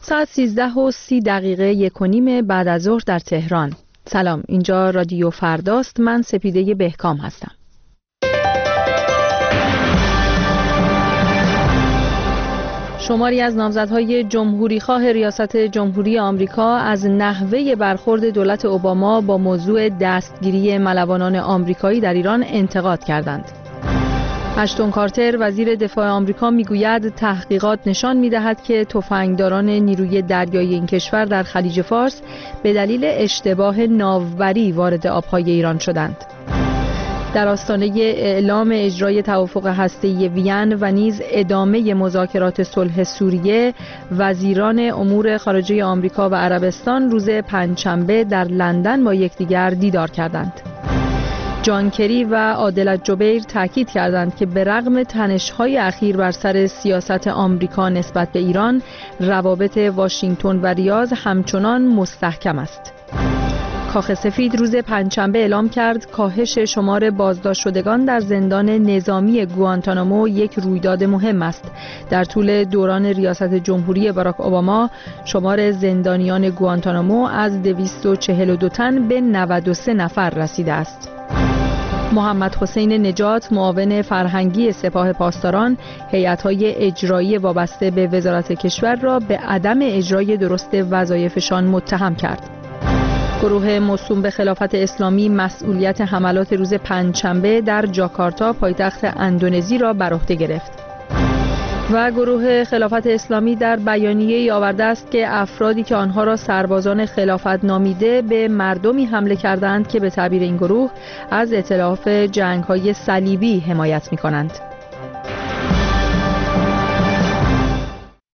ساعت 13:30 1:30 بعد از ظهر در تهران. سلام، اینجا رادیو فرداست. من سپیده بهکام هستم. شماری از نامزدهای جمهوریخواه ریاست جمهوری آمریکا از نحوه برخورد دولت اوباما با موضوع دستگیری ملوانان آمریکایی در ایران انتقاد کردند. اشتون کارتر وزیر دفاع آمریکا میگوید تحقیقات نشان می‌دهد که تفنگداران نیروی دریایی این کشور در خلیج فارس به دلیل اشتباه ناوبری وارد آبهای ایران شدند. در آستانه اعلام اجرای توافق هسته‌ای وین و نیز ادامه مذاکرات صلح سوریه، وزیران امور خارجه آمریکا و عربستان روز پنجشنبه در لندن با یکدیگر دیدار کردند. جان کری و عادل جبیر تاکید کردند که به رغم تنش‌های اخیر بر سر سیاست آمریکا نسبت به ایران، روابط واشنگتن و ریاض همچنان مستحکم است. کاخ سفید روز پنجشنبه اعلام کرد کاهش شمار بازداشت شدگان در زندان نظامی گوانتانامو یک رویداد مهم است. در طول دوران ریاست جمهوری باراک اوباما شمار زندانیان گوانتانامو از 242 تن به 93 نفر رسیده است. محمد حسین نجات معاون فرهنگی سپاه پاسداران هیئت‌های اجرایی وابسته به وزارت کشور را به عدم اجرای درست وظایفشان متهم کرد. گروه موسوم به خلافت اسلامی مسئولیت حملات روز پنجشنبه در جاکارتا پایتخت اندونزی را بر عهده گرفت. و گروه خلافت اسلامی در بیانیه‌ای آورده است که افرادی که آنها را سربازان خلافت نامیده به مردمی حمله کردند که به تعبیر این گروه از ائتلاف جنگ‌های صلیبی حمایت می‌کنند.